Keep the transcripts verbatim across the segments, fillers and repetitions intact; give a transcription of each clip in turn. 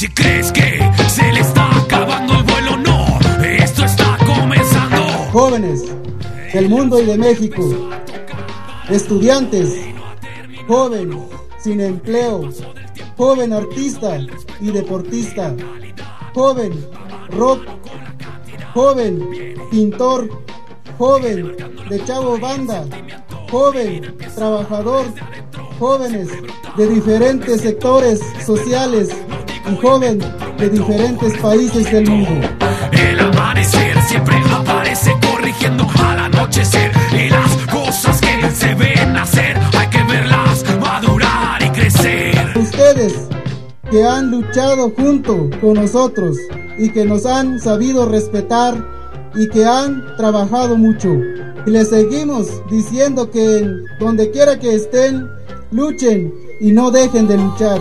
Si crees que se le está acabando el vuelo, no, esto está comenzando. Jóvenes del mundo y de México, estudiantes, joven sin empleo, joven artista y deportista, joven rock, joven pintor, joven de chavo banda, joven trabajador, jóvenes de diferentes sectores sociales y joven de diferentes países del mundo. El amanecer siempre aparece corrigiendo al anochecer, y las cosas que se ven hacer hay que verlas madurar y crecer. Ustedes que han luchado junto con nosotros y que nos han sabido respetar y que han trabajado mucho, y les seguimos diciendo que en donde quiera que estén, luchen y no dejen de luchar.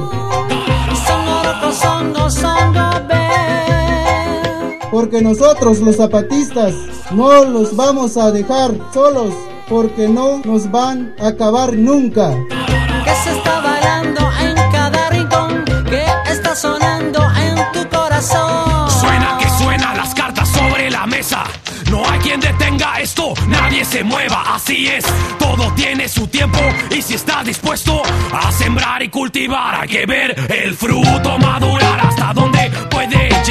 Porque nosotros los zapatistas no los vamos a dejar solos, porque no nos van a acabar nunca. Que se está bailando en cada rincón, que está sonando en tu corazón. Suena que suena las cartas sobre la mesa. No hay quien detenga esto, nadie se mueva, así es, todo tiene su tiempo. Y si estás dispuesto a sembrar y cultivar, hay que ver el fruto madurar. Hasta dónde puede